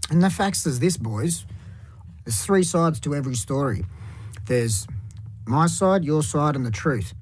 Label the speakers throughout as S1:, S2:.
S1: And the facts is this, boys. There's three sides to every story. There's my side, your side, and the truth.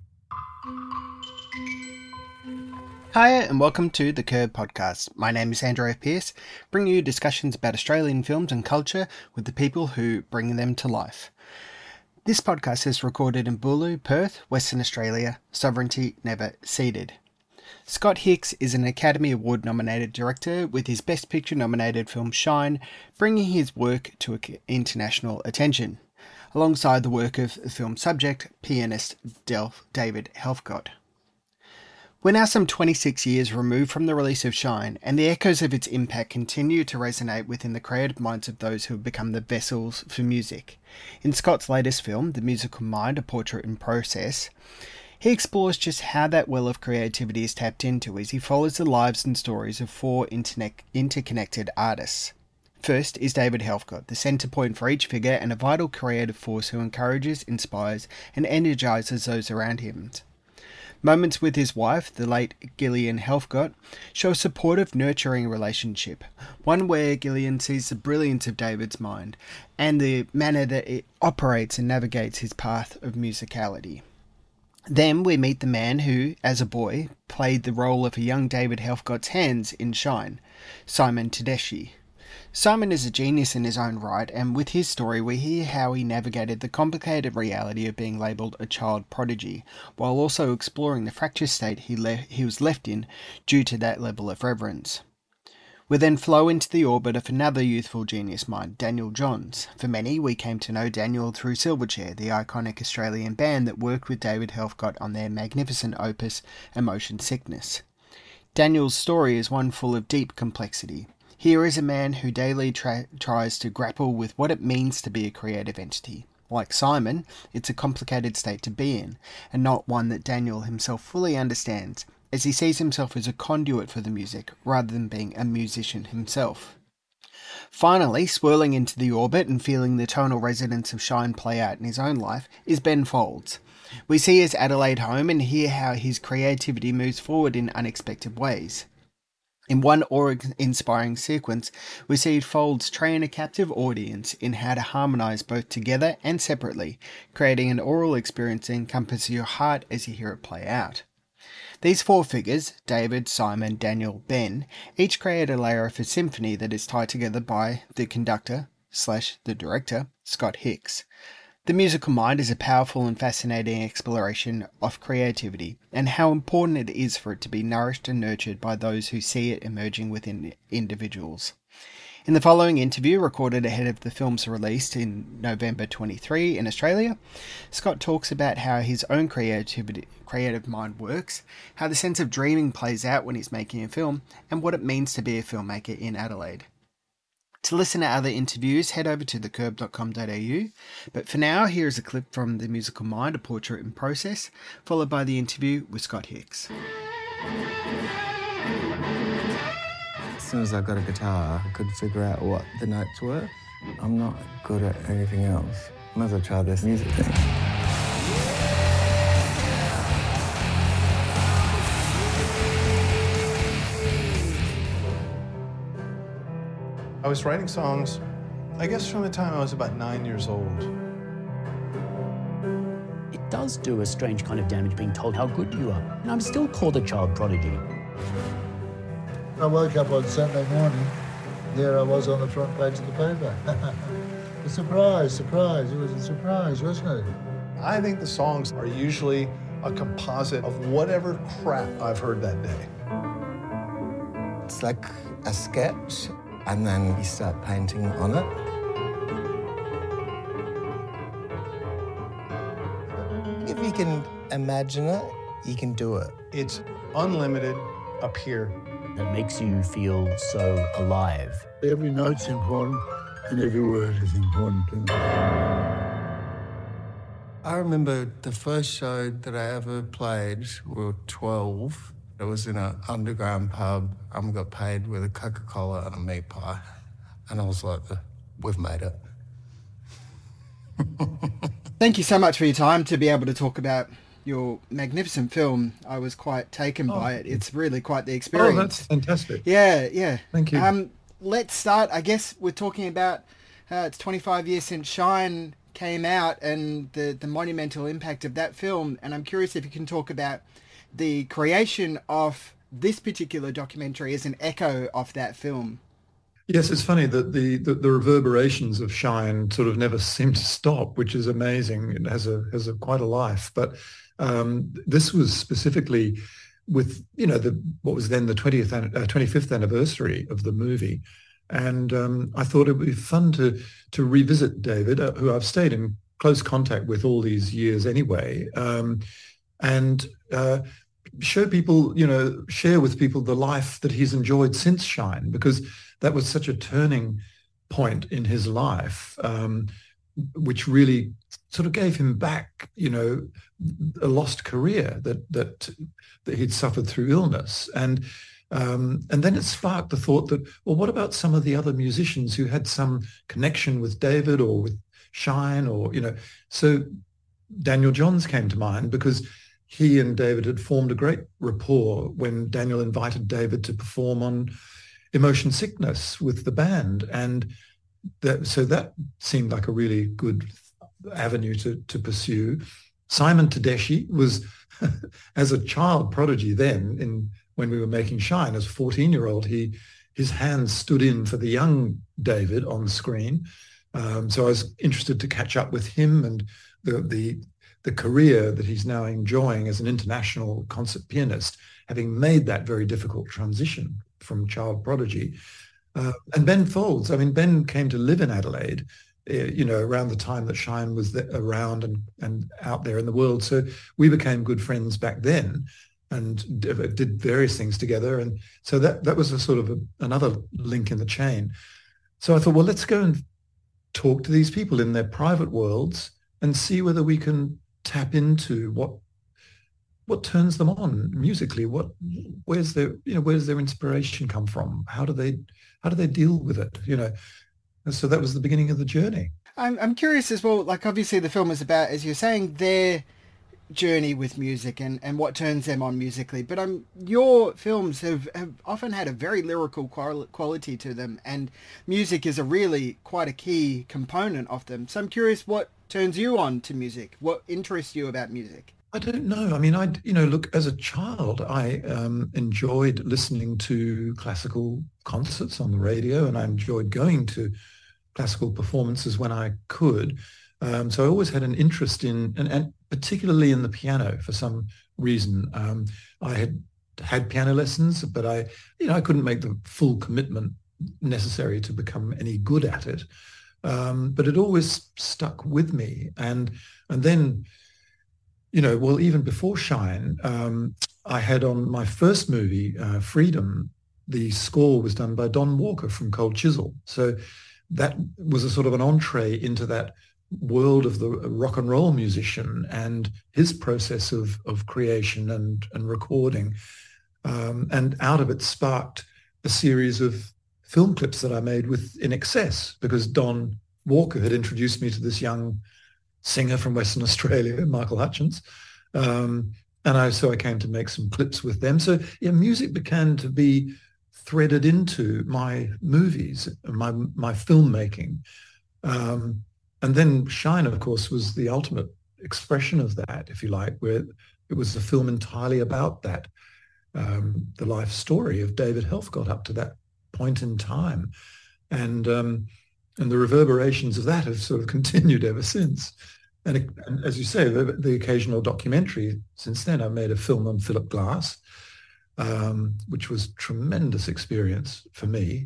S2: Hiya and welcome to the Curb Podcast. My name is Andrew F. Pearce, bringing you discussions about Australian films and culture with the people who bring them to life. This podcast is recorded in Booloo, Perth, Western Australia, sovereignty never ceded. Scott Hicks is an Academy Award nominated director with his Best Picture nominated film Shine, bringing his work to international attention, alongside the work of the film subject, pianist David Helfgott. We're now some 26 years removed from the release of Shine, and the echoes of its impact continue to resonate within the creative minds of those who have become the vessels for music. In Scott's latest film, The Musical Mind, A Portrait in Process, he explores just how that well of creativity is tapped into as he follows the lives and stories of four interconnected artists. First is David Helfgott, the centre point for each figure and a vital creative force who encourages, inspires, and energises those around him. Moments with his wife, the late Gillian Helfgott, show a supportive, nurturing relationship, one where Gillian sees the brilliance of David's mind and the manner that it operates and navigates his path of musicality. Then we meet the man who, as a boy, played the role of a young David Helfgott's hands in Shine, Simon Tedeschi. Simon is a genius in his own right, and with his story we hear how he navigated the complicated reality of being labelled a child prodigy, while also exploring the fractured state he was left in due to that level of reverence. We then flow into the orbit of another youthful genius mind, Daniel Johns. For many, we came to know Daniel through Silverchair, the iconic Australian band that worked with David Helfgott on their magnificent opus, Emotion Sickness. Daniel's story is one full of deep complexity. Here is a man who daily tries to grapple with what it means to be a creative entity. Like Simon, it's a complicated state to be in, and not one that Daniel himself fully understands, as he sees himself as a conduit for the music, rather than being a musician himself. Finally, swirling into the orbit and feeling the tonal resonance of Shine play out in his own life, is Ben Folds. We see his Adelaide home and hear how his creativity moves forward in unexpected ways. In one awe-inspiring sequence, we see Folds train a captive audience in how to harmonise both together and separately, creating an oral experience that encompasses your heart as you hear it play out. These four figures, David, Simon, Daniel, Ben, each create a layer of a symphony that is tied together by the conductor/the director, Scott Hicks. The Musical Mind is a powerful and fascinating exploration of creativity and how important it is for it to be nourished and nurtured by those who see it emerging within individuals. In the following interview, recorded ahead of the film's release in November 23 in Australia, Scott talks about how his own creative mind works, how the sense of dreaming plays out when he's making a film, and what it means to be a filmmaker in Adelaide. To listen to other interviews, head over to thecurb.com.au, but for now, here is a clip from The Musical Mind, A Portrait in Process, followed by the interview with Scott Hicks.
S3: As soon as I got a guitar, I could figure out what the notes were. I'm not good at anything else. Might as well try this music thing.
S4: I was writing songs, I guess from the time I was about 9 years old.
S5: It does do a strange kind of damage being told how good you are. And I'm still called a child prodigy.
S6: I woke up on Saturday morning, there I was on the front page of the paper. A surprise, it was a surprise, wasn't it?
S4: I think the songs are usually a composite of whatever crap I've heard that day.
S3: It's like a sketch, and then you start painting on it. If you can imagine it, you can do it.
S4: It's unlimited up here.
S5: That makes you feel so alive.
S6: Every note's important, and every word is important too.
S3: I remember the first show that I ever played, we were 12. It was in an underground pub. I got paid with a Coca-Cola and a meat pie. And I was like, we've made it.
S2: Thank you so much for your time to be able to talk about your magnificent film. I was quite taken by it. It's really quite the experience.
S7: Oh, that's fantastic.
S2: Yeah.
S7: Thank you.
S2: let's start, I guess, with talking about it's 25 years since Shine came out and the monumental impact of that film. And I'm curious if you can talk about the creation of this particular documentary as an echo of that film.
S7: Yes, it's funny that the reverberations of Shine sort of never seem to stop, which is amazing. It has a quite a life. But this was specifically with, you know, what was then the 25th anniversary of the movie. And I thought it would be fun to revisit David, who I've stayed in close contact with all these years anyway, and show people, you know, share with people the life that he's enjoyed since Shine, because that was such a turning point in his life, which really sort of gave him back, you know, a lost career that he'd suffered through illness. And then it sparked the thought that, well, what about some of the other musicians who had some connection with David or with Shine, or, you know, so Daniel Johns came to mind because he and David had formed a great rapport when Daniel invited David to perform on Emotion Sickness with the band. And so that seemed like a really good avenue to pursue. Simon Tedeschi was, as a child prodigy then, when we were making Shine, as a 14-year-old, his hands stood in for the young David on screen. So I was interested to catch up with him and the career that he's now enjoying as an international concert pianist, having made that very difficult transition from child prodigy. And Ben Folds, I mean, Ben came to live in Adelaide, you know, around the time that Shine was around and out there in the world. So we became good friends back then and did various things together. And so that was a sort of another link in the chain. So I thought, well, let's go and talk to these people in their private worlds and see whether we can tap into what turns them on musically. Where's their inspiration come from? How do they deal with it? You know, and so that was the beginning of the journey.
S2: I'm curious as well. Like, obviously, the film is about, as you're saying, their journey with music and what turns them on musically. But your films have often had a very lyrical quality to them, and music is quite a key component of them. So I'm curious, what turns you on to music? What interests you about music?
S7: I don't know. I mean, look, as a child, I enjoyed listening to classical concerts on the radio, and I enjoyed going to classical performances when I could. So I always had an interest in, and particularly in the piano for some reason. I had piano lessons, but I couldn't make the full commitment necessary to become any good at it. But it always stuck with me. And then, you know, well, even before Shine, I had on my first movie, Freedom, the score was done by Don Walker from Cold Chisel. So that was a sort of an entree into that world of the rock and roll musician and his process of creation and recording. And out of it sparked a series of film clips that I made with In Excess, because Don Walker had introduced me to this young singer from Western Australia, Michael Hutchence. So I came to make some clips with them. So yeah, music began to be threaded into my movies, my filmmaking. And then Shine, of course, was the ultimate expression of that, if you like, where it was a film entirely about that, the life story of David Helfgott up to that point in time. And the reverberations of that have sort of continued ever since. And as you say, the occasional documentary since then. I made a film on Philip Glass, which was a tremendous experience for me.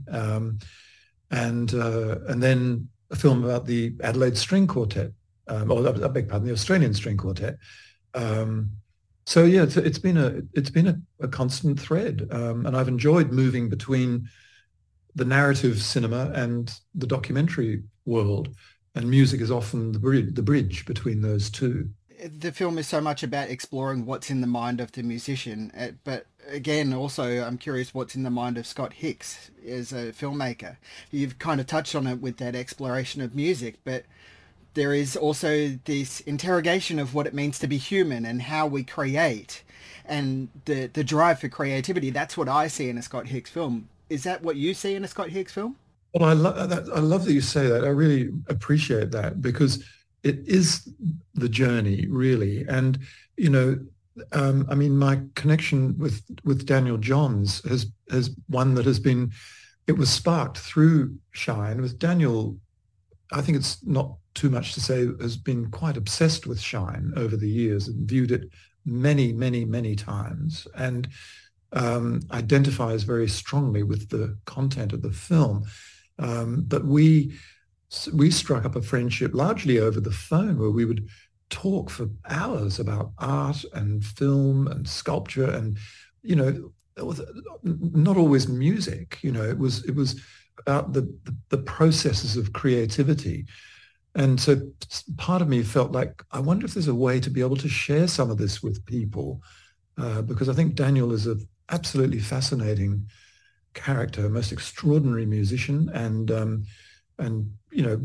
S7: And then a film about the Adelaide String Quartet, I beg pardon, the Australian String Quartet. So yeah, it's been a constant thread, and I've enjoyed moving between the narrative cinema and the documentary world, and music is often the bridge between those two.
S2: The film is so much about exploring what's in the mind of the musician, but again, also, I'm curious what's in the mind of Scott Hicks as a filmmaker. You've kind of touched on it with that exploration of music, but there is also this interrogation of what it means to be human and how we create, and the drive for creativity. That's what I see in a Scott Hicks film. Is that what you see in a Scott Higgs film?
S7: Well, I love that you say that. I really appreciate that because it is the journey, really. And, you know, I mean, my connection with Daniel Johns has one that has been, it was sparked through Shine. With Daniel, I think it's not too much to say, has been quite obsessed with Shine over the years and viewed it many, many, many times, and identifies very strongly with the content of the film. But we struck up a friendship largely over the phone, where we would talk for hours about art and film and sculpture, and, you know, it was not always music. You know, it was about the processes of creativity. And so part of me felt like, I wonder if there's a way to be able to share some of this with people, because I think Daniel is an absolutely fascinating character, most extraordinary musician, and you know,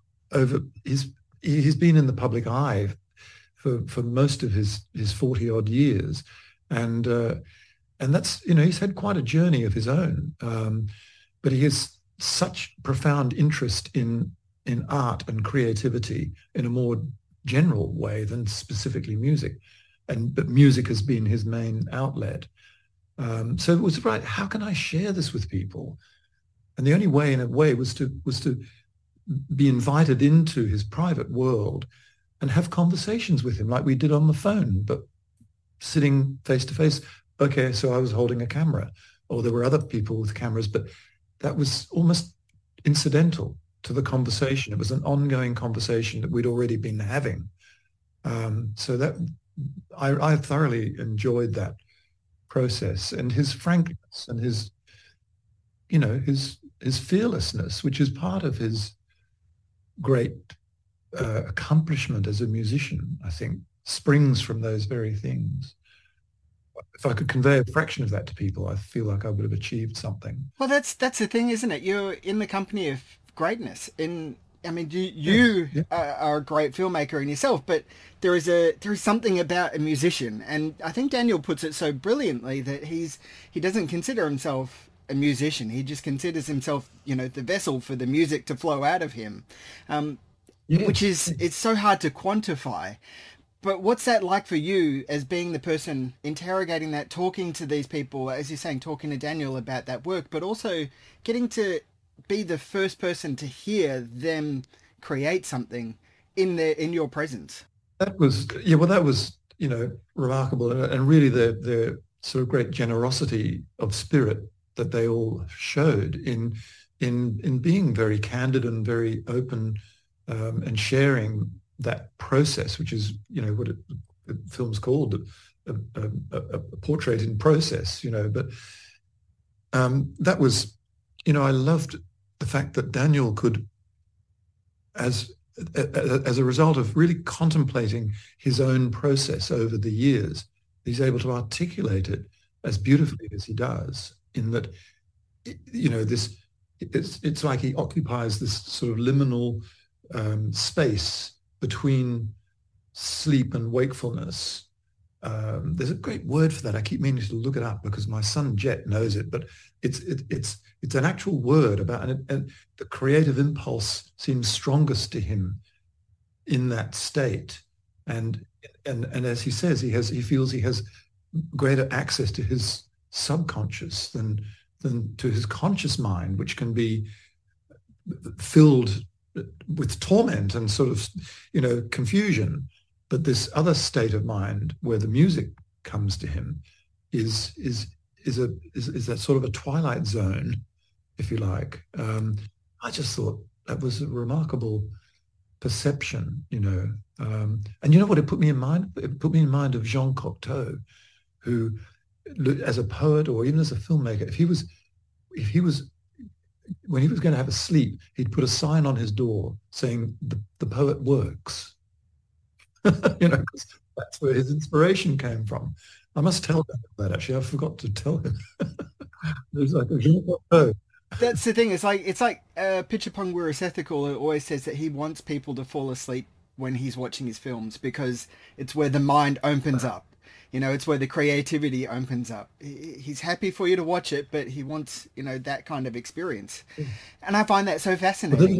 S7: he's been in the public eye for most of his 40 odd years, and that's, you know, he's had quite a journey of his own, but he has such profound interest in art and creativity in a more general way than specifically music, but music has been his main outlet. So it was right, how can I share this with people? And the only way, in a way, was to be invited into his private world and have conversations with him like we did on the phone, but sitting face to face. Okay, so I was holding a camera, or there were other people with cameras, but that was almost incidental to the conversation. It was an ongoing conversation that we'd already been having. So that I thoroughly enjoyed that process, and his frankness and his, you know, his fearlessness, which is part of his great accomplishment as a musician, I think, springs from those very things. If I could convey a fraction of that to people, I feel like I would have achieved something.
S2: Well, that's the thing, isn't it? You're in the company of greatness. I mean, you are a great filmmaker in yourself, but there is something about a musician, and I think Daniel puts it so brilliantly that he doesn't consider himself a musician. He just considers himself, you know, the vessel for the music to flow out of him, which is, it's so hard to quantify. But what's that like for you as being the person interrogating that, talking to these people, as you're saying, talking to Daniel about that work, but also getting to be the first person to hear them create something in your presence?
S7: That was, you know, remarkable, and really the sort of great generosity of spirit that they all showed in being very candid and very open, and sharing that process, which is, you know, what the film's called, a portrait in process, you know. But that was, you know, I loved the fact that Daniel could, as a result of really contemplating his own process over the years, he's able to articulate it as beautifully as he does, in that, you know, it's like he occupies this sort of liminal space between sleep and wakefulness. There's a great word for that. I keep meaning to look it up because my son Jet knows it, but it's an actual word about, and the creative impulse seems strongest to him in that state. And as he says, he feels he has greater access to his subconscious than to his conscious mind, which can be filled with torment and sort of, you know, confusion. But this other state of mind where the music comes to him is that sort of a twilight zone, if you like. I just thought that was a remarkable perception, you know. And you know what it put me in mind? It put me in mind of Jean Cocteau, who, as a poet or even as a filmmaker, if he was when he was going to have a sleep, he'd put a sign on his door saying the poet works. You know, 'cause that's where his inspiration came from. I must tell him that, actually. I forgot to tell him. There's like a Jean Cocteau.
S2: That's the thing. It's like Pitchapong Wirasethical always says that he wants people to fall asleep when he's watching his films because it's where the mind opens up. You know, it's where the creativity opens up. He's happy for you to watch it, but he wants, you know, that kind of experience. And I find that so fascinating.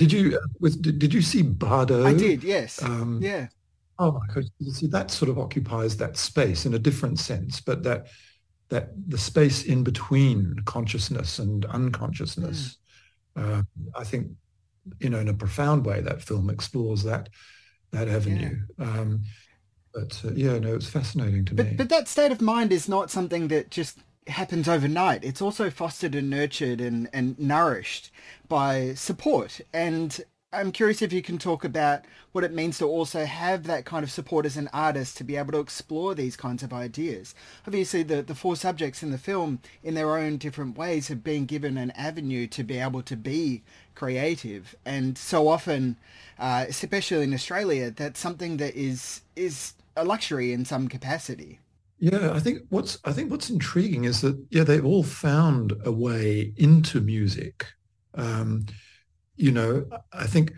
S7: Did you see Bardo?
S2: I did, yes. Yeah.
S7: Oh my God! You see, that sort of occupies that space in a different sense, but that the space in between consciousness and unconsciousness. I think, you know, in a profound way, that film explores that avenue. Yeah. No, it's fascinating to me.
S2: But that state of mind is not something that just happens overnight. It's also fostered and nurtured and nourished by support. And I'm curious if you can talk about what it means to also have that kind of support as an artist to be able to explore these kinds of ideas. Obviously, the four subjects in the film, in their own different ways, have been given an avenue to be able to be creative. And so often, especially in Australia, that's something that is a luxury in some capacity.
S7: Yeah, I think what's intriguing is that, yeah, they've all found a way into music. You know, I think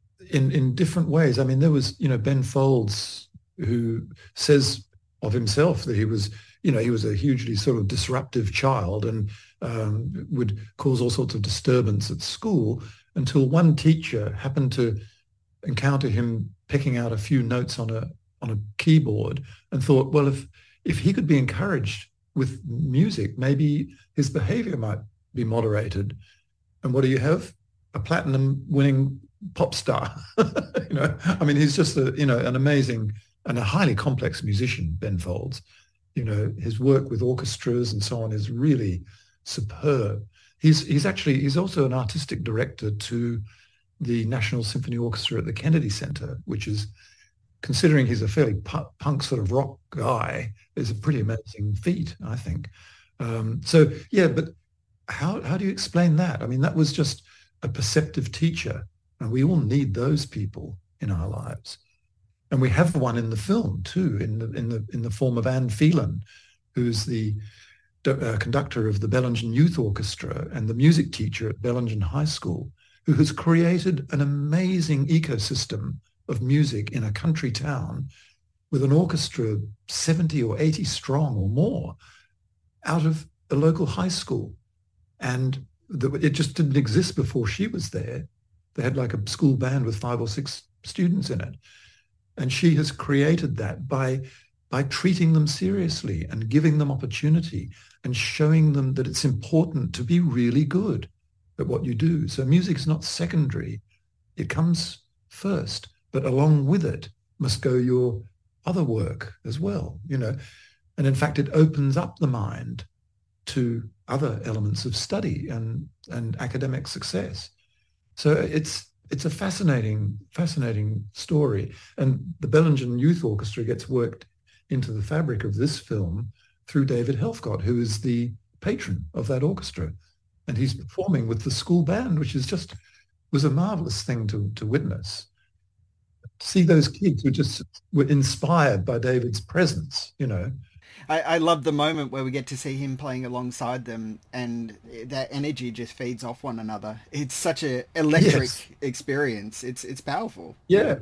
S7: in different ways. I mean, there was, you know, Ben Folds, who says of himself that he was a hugely sort of disruptive child and would cause all sorts of disturbance at school until one teacher happened to encounter him picking out a few notes on a keyboard and thought, well, if he could be encouraged with music, maybe his behavior might be moderated. And what do you have? A platinum winning pop star. You know, I mean, he's just an amazing and a highly complex musician, Ben Folds. You know, his work with orchestras and so on is really superb. He's also an artistic director to the National Symphony Orchestra at the Kennedy Center, which is, considering he's a fairly punk sort of rock guy, is a pretty amazing feat, I think. So yeah, but how do you explain that? I mean, that was just a perceptive teacher, and we all need those people in our lives. And we have one in the film too, in the form of Anne Phelan, who's the conductor of the Bellingen Youth Orchestra and the music teacher at Bellingen High School, who has created an amazing ecosystem of music in a country town with an orchestra 70 or 80 strong or more out of a local high school. And it just didn't exist before she was there. They had like a school band with 5 or 6 students in it. And she has created that by treating them seriously and giving them opportunity and showing them that it's important to be really good at what you do. So music is not secondary. It comes first, but along with it must go your other work as well, you know. And in fact, it opens up the mind to other elements of study and academic success. So it's a fascinating story. And the Bellingen Youth Orchestra gets worked into the fabric of this film through David Helfgott, who is the patron of that orchestra. And he's performing with the school band, which was a marvelous thing to witness. See those kids who just were inspired by David's presence, you know.
S2: I love the moment where we get to see him playing alongside them, and that energy just feeds off one another. It's such an electric experience. It's powerful.
S7: Yeah.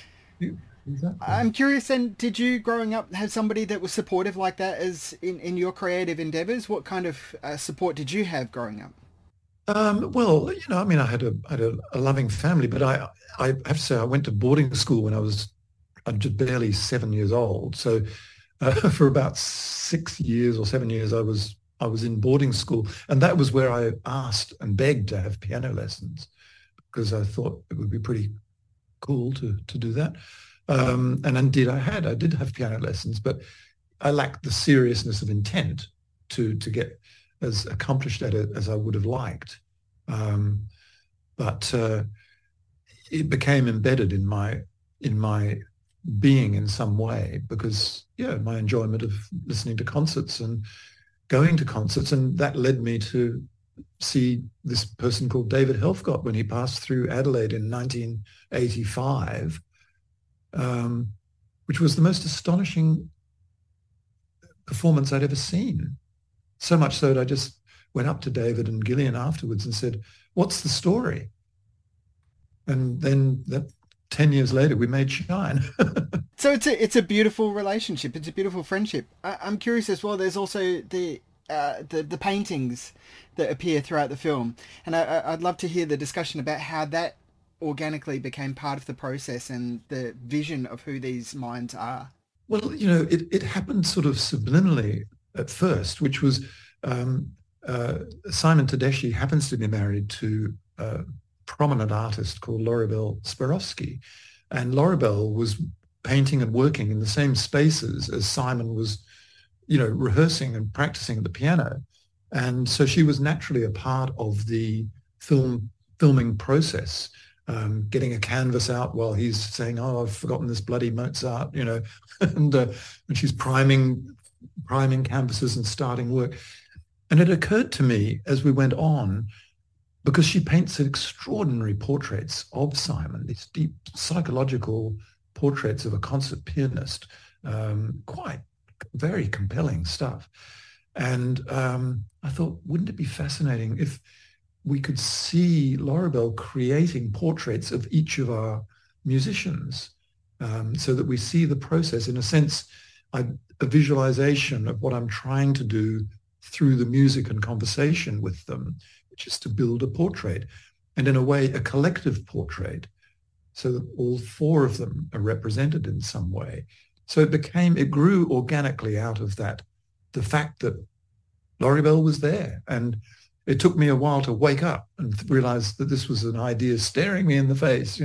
S7: Exactly.
S2: I'm curious then, did you growing up have somebody that was supportive like that as in your creative endeavors? What kind of support did you have growing up?
S7: Well, you know, I mean, I had a loving family, but I have to say I went to boarding school when I was just barely 7 years old. So for about 6 years or 7 years, I was in boarding school, and that was where I asked and begged to have piano lessons because I thought it would be pretty cool to do that. And indeed, I did have piano lessons, but I lacked the seriousness of intent to get as accomplished at it as I would have liked. But it became embedded in my being in some way because, yeah, my enjoyment of listening to concerts and going to concerts. And that led me to see this person called David Helfgott when he passed through Adelaide in 1985, which was the most astonishing performance I'd ever seen. So much so that I just went up to David and Gillian afterwards and said, "What's the story?" And then that 10 years later, we made Shine.
S2: So it's a beautiful relationship. It's a beautiful friendship. I'm curious as well. There's also the paintings that appear throughout the film, and I'd love to hear the discussion about how that organically became part of the process and the vision of who these minds are.
S7: Well, it happened sort of subliminally at first, which was Simon Tedeschi happens to be married to a prominent artist called Loribel Swarovski, and Loribel was painting and working in the same spaces as Simon was, rehearsing and practicing at the piano. And so she was naturally a part of the filming process, getting a canvas out while he's saying, "Oh, I've forgotten this bloody Mozart," and she's priming canvases and starting work. And it occurred to me as we went on, because she paints extraordinary portraits of Simon, these deep psychological portraits of a concert pianist, quite very compelling stuff. And I thought, wouldn't it be fascinating if we could see Loribel creating portraits of each of our musicians, so that we see the process, in a sense, a visualization of what I'm trying to do through the music and conversation with them, which is to build a portrait, and in a way, a collective portrait, so that all four of them are represented in some way. So it grew organically out of that, the fact that Loribel was there. And it took me a while to wake up and realize that this was an idea staring me in the face,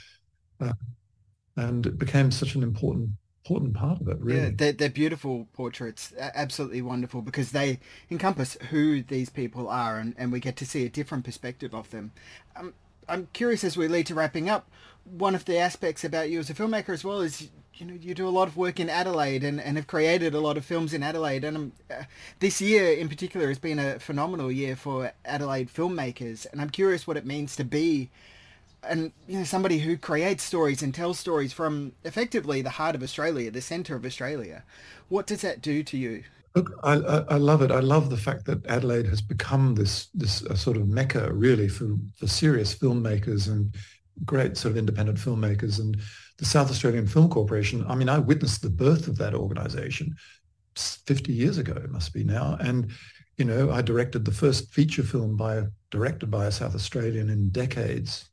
S7: and it became such an important part of it, really.
S2: Yeah, they're beautiful portraits, absolutely wonderful, because they encompass who these people are, and we get to see a different perspective of them. I'm curious, as we lead to wrapping up, one of the aspects about you as a filmmaker as well is, you do a lot of work in Adelaide and have created a lot of films in Adelaide. And this year in particular has been a phenomenal year for Adelaide filmmakers. And I'm curious what it means to be somebody who creates stories and tells stories from effectively the heart of Australia, the centre of Australia. What does that do to you?
S7: Look, I love it. I love the fact that Adelaide has become this sort of mecca, really, for serious filmmakers and great sort of independent filmmakers. And the South Australian Film Corporation, I mean, I witnessed the birth of that organisation 50 years ago, it must be now. And, I directed the first feature film directed by a South Australian in decades,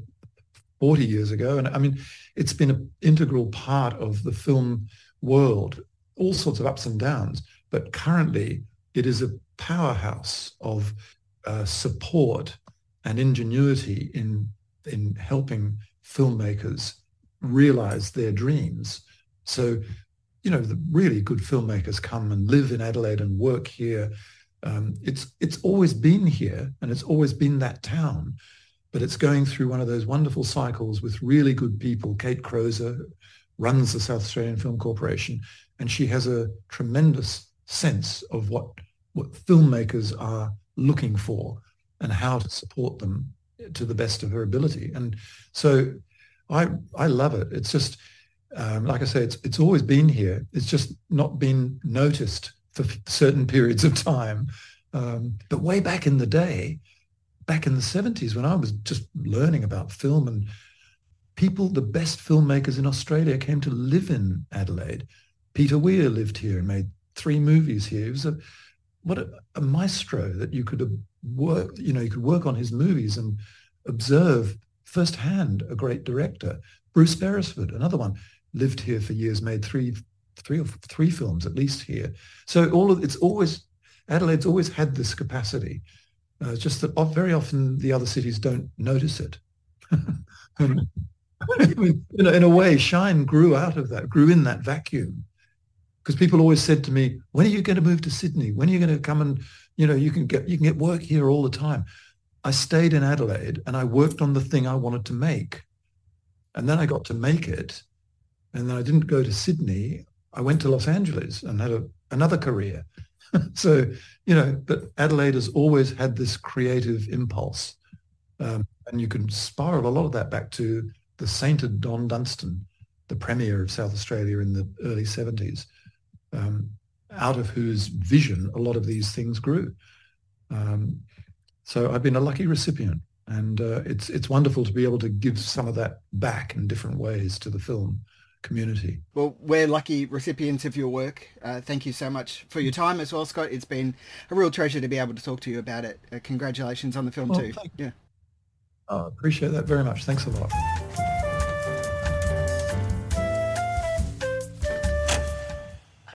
S7: 40 years ago. And I mean, it's been an integral part of the film world, all sorts of ups and downs. But currently, it is a powerhouse of support and ingenuity in helping filmmakers realize their dreams. So, the really good filmmakers come and live in Adelaide and work here. It's always been here, and it's always been that town, but it's going through one of those wonderful cycles with really good people. Kate Crozer runs the South Australian Film Corporation, and she has a tremendous sense of what filmmakers are looking for and how to support them to the best of her ability. And so I love it. It's just, like I say, it's always been here. It's just not been noticed for certain periods of time. But way back in the day, back in the 70s, when I was just learning about film, and the best filmmakers in Australia came to live in Adelaide. Peter Weir lived here and made 3 movies here. He was a maestro that you could work, you could work on his movies and observe firsthand a great director. Bruce Beresford, another one, lived here for years, made three films at least here. So Adelaide's always had this capacity. Just that very often the other cities don't notice it. In a way, Shine grew out of that, grew in that vacuum. Because people always said to me, when are you going to move to Sydney? When are you going to come and, you can get work here all the time? I stayed in Adelaide and I worked on the thing I wanted to make. And then I got to make it. And then I didn't go to Sydney. I went to Los Angeles and had another career. So, but Adelaide has always had this creative impulse. And you can spiral a lot of that back to the sainted Don Dunstan, the Premier of South Australia in the early 70s, out of whose vision a lot of these things grew. So I've been a lucky recipient. And it's wonderful to be able to give some of that back in different ways to the film community.
S2: Well, we're lucky recipients of your work. Thank you so much for your time as well, Scott. It's been a real treasure to be able to talk to you about it. Congratulations on the film too. Yeah.
S7: I appreciate that very much. Thanks a lot.